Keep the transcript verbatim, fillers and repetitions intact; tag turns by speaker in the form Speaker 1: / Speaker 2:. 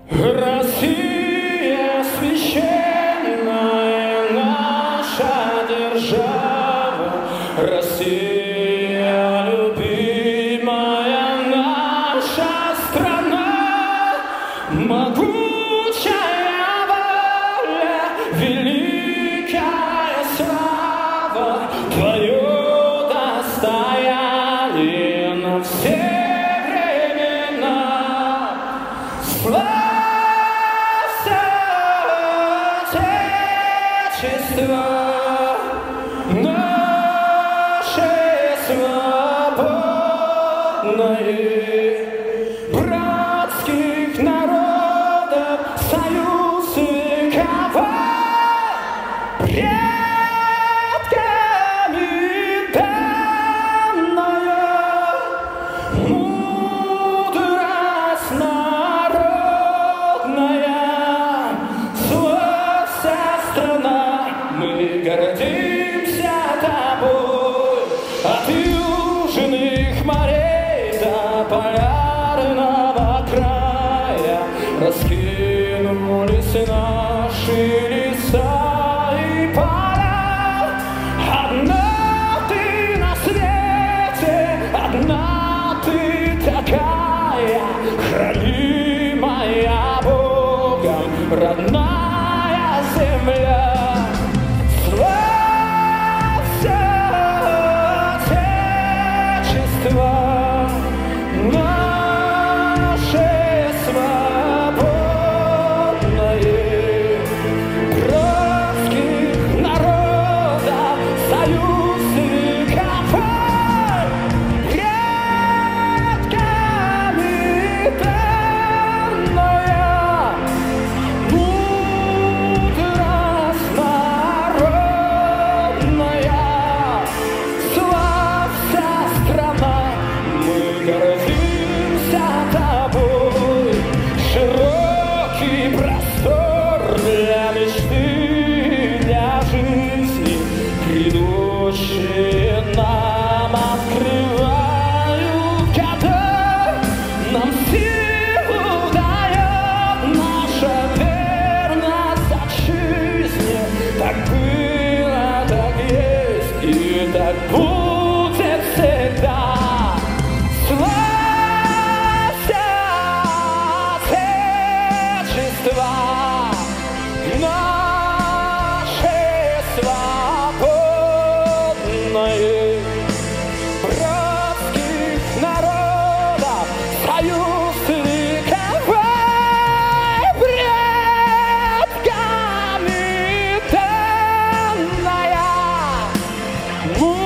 Speaker 1: Россия священная наша держава, Россия любимая наша страна, могучая воля, великая слава, твое достояние на все времена. Слава Отечество наше свободное, братских народов союз вековой, предками данная мудрость народная, славься страна, мы гордимся тобой, от южных морей до полярного края раскинулись наши леса и поля. Одна ты на свете, одна ты такая, хранимая Богом родная земля. Славься Отечество наше свободное, братских народов союз вековой, предками данная мудрость народная, славься страна, мы гордимся тобой, широкий простор для мечты, для жизни, грядущие нам открывают года, нам силу дает наша верность отчизне. Так было, так есть и так будет всегда. Славься Отечество наше свободное, братских народов союз вековой, предками данная